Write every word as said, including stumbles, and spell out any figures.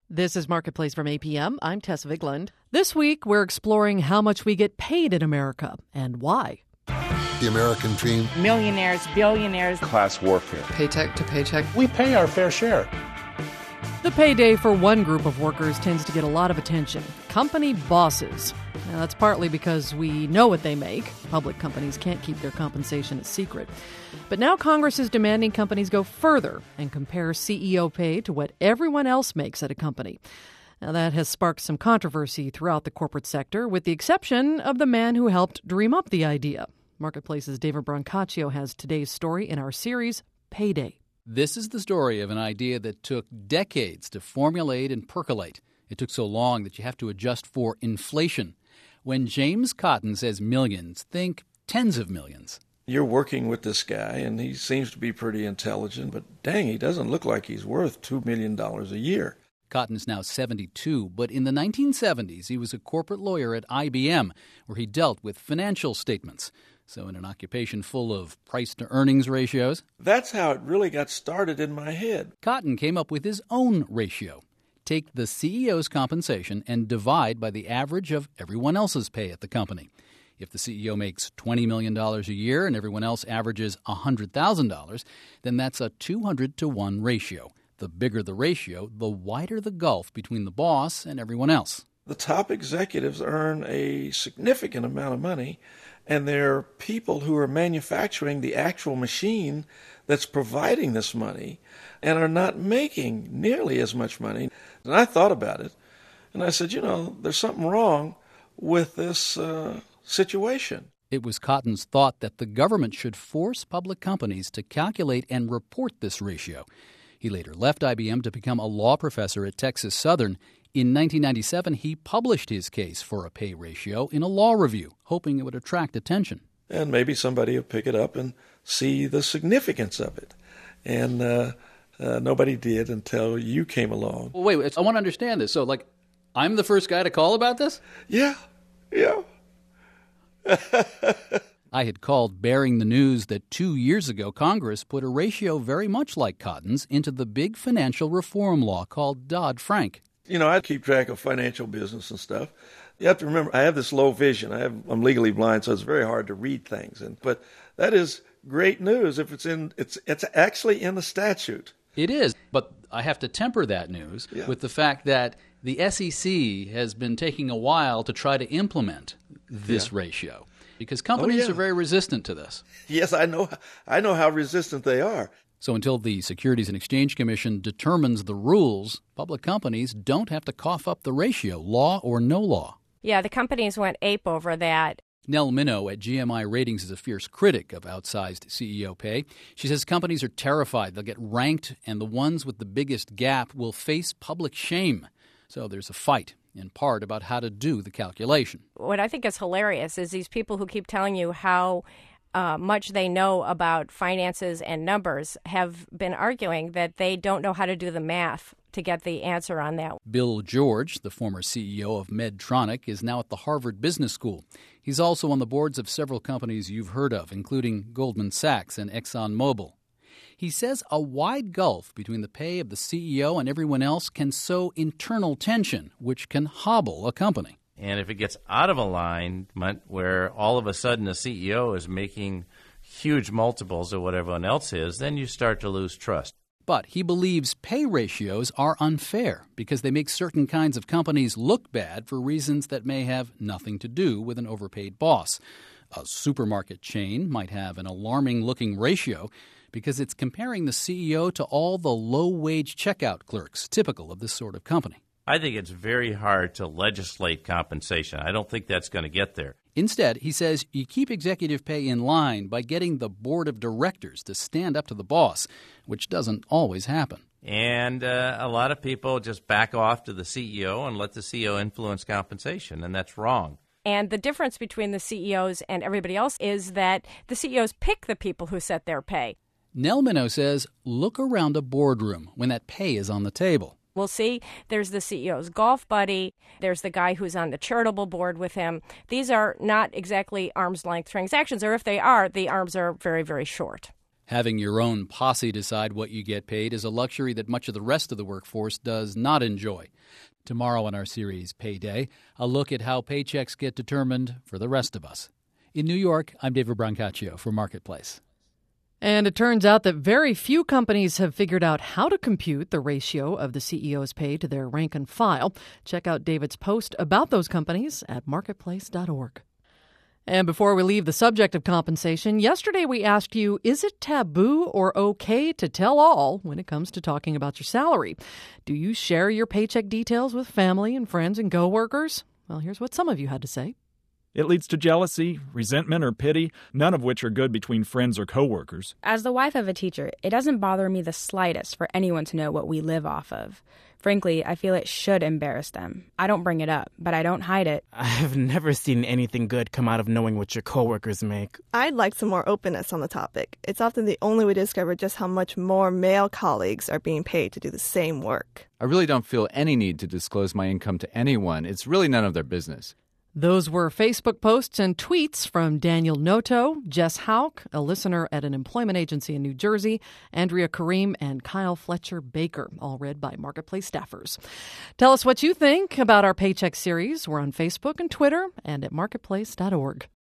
This is Marketplace from A P M. I'm Tessa Vigland. This week, we're exploring how much we get paid in America and why. The American dream. Millionaires, billionaires. Class warfare. Paycheck to paycheck. We pay our fair share. The payday for one group of workers tends to get a lot of attention. Company bosses. Now, that's partly because we know what they make. Public companies can't keep their compensation a secret. But now Congress is demanding companies go further and compare C E O pay to what everyone else makes at a company. Now, that has sparked some controversy throughout the corporate sector, with the exception of the man who helped dream up the idea. Marketplace's David Brancaccio has today's story in our series, Payday. This is the story of an idea that took decades to formulate and percolate. It took so long that you have to adjust for inflation. When James Cotton says millions, think tens of millions. You're working with this guy, and he seems to be pretty intelligent, but dang, he doesn't look like he's worth two million dollars a year. Cotton is now seventy-two, but in the nineteen seventies, he was a corporate lawyer at I B M, where he dealt with financial statements. So in an occupation full of price-to-earnings ratios, that's how it really got started in my head. Cotton came up with his own ratio. Take the C E O's compensation and divide by the average of everyone else's pay at the company. If the C E O makes twenty million dollars a year and everyone else averages one hundred thousand dollars, then that's a two hundred to one ratio. The bigger the ratio, the wider the gulf between the boss and everyone else. The top executives earn a significant amount of money, and they're people who are manufacturing the actual machine that's providing this money and are not making nearly as much money. And I thought about it, and I said, you know, there's something wrong with this uh, situation. It was Cotton's thought that the government should force public companies to calculate and report this ratio. He later left I B M to become a law professor at Texas Southern. In nineteen ninety-seven, he published his case for a pay ratio in a law review, hoping it would attract attention. And maybe somebody will pick it up and see the significance of it. And uh, uh, nobody did until you came along. Well, wait, wait, I want to understand this. So, like, I'm the first guy to call about this? Yeah, yeah. I had called bearing the news that two years ago Congress put a ratio very much like Cotton's into the big financial reform law called Dodd-Frank. You know, I keep track of financial business and stuff. You have to remember, I have this low vision. I have, I'm legally blind, so it's very hard to read things. And but that is great news if it's in. It's it's actually in the statute. It is, but I have to temper that news yeah. with the fact that the S E C has been taking a while to try to implement this yeah. ratio because companies oh, yeah. are very resistant to this. Yes, I know. I know how resistant they are. So until the Securities and Exchange Commission determines the rules, public companies don't have to cough up the ratio, law or no law. Yeah, the companies went ape over that. Nell Minow at G M I Ratings is a fierce critic of outsized C E O pay. She says companies are terrified they'll get ranked and the ones with the biggest gap will face public shame. So there's a fight, in part, about how to do the calculation. What I think is hilarious is these people who keep telling you how Uh, much they know about finances and numbers have been arguing that they don't know how to do the math to get the answer on that. Bill George, the former C E O of Medtronic, is now at the Harvard Business School. He's also on the boards of several companies you've heard of, including Goldman Sachs and ExxonMobil. He says a wide gulf between the pay of the C E O and everyone else can sow internal tension, which can hobble a company. And if it gets out of alignment where all of a sudden a C E O is making huge multiples of what everyone else is, then you start to lose trust. But he believes pay ratios are unfair because they make certain kinds of companies look bad for reasons that may have nothing to do with an overpaid boss. A supermarket chain might have an alarming-looking ratio because it's comparing the C E O to all the low-wage checkout clerks, typical of this sort of company. I think it's very hard to legislate compensation. I don't think that's going to get there. Instead, he says you keep executive pay in line by getting the board of directors to stand up to the boss, which doesn't always happen. And uh, a lot of people just back off to the C E O and let the C E O influence compensation, and that's wrong. And the difference between the C E Os and everybody else is that the C E Os pick the people who set their pay. Nell Minow says look around a boardroom when that pay is on the table. We'll see there's the C E O's golf buddy. There's the guy who's on the charitable board with him. These are not exactly arm's length transactions, or if they are, the arms are very, very short. Having your own posse decide what you get paid is a luxury that much of the rest of the workforce does not enjoy. Tomorrow on our series Payday, a look at how paychecks get determined for the rest of us. In New York, I'm David Brancaccio for Marketplace. And it turns out that very few companies have figured out how to compute the ratio of the C E O's pay to their rank and file. Check out David's post about those companies at marketplace dot org. And before we leave the subject of compensation, yesterday we asked you, is it taboo or okay to tell all when it comes to talking about your salary? Do you share your paycheck details with family and friends and coworkers? Well, here's what some of you had to say. It leads to jealousy, resentment, or pity, none of which are good between friends or coworkers. As the wife of a teacher, it doesn't bother me the slightest for anyone to know what we live off of. Frankly, I feel it should embarrass them. I don't bring it up, but I don't hide it. I've never seen anything good come out of knowing what your coworkers make. I'd like some more openness on the topic. It's often the only way to discover just how much more male colleagues are being paid to do the same work. I really don't feel any need to disclose my income to anyone. It's really none of their business. Those were Facebook posts and tweets from Daniel Noto, Jess Hauk, a listener at an employment agency in New Jersey, Andrea Kareem, and Kyle Fletcher Baker, all read by Marketplace staffers. Tell us what you think about our Paycheck series. We're on Facebook and Twitter and at marketplace dot org.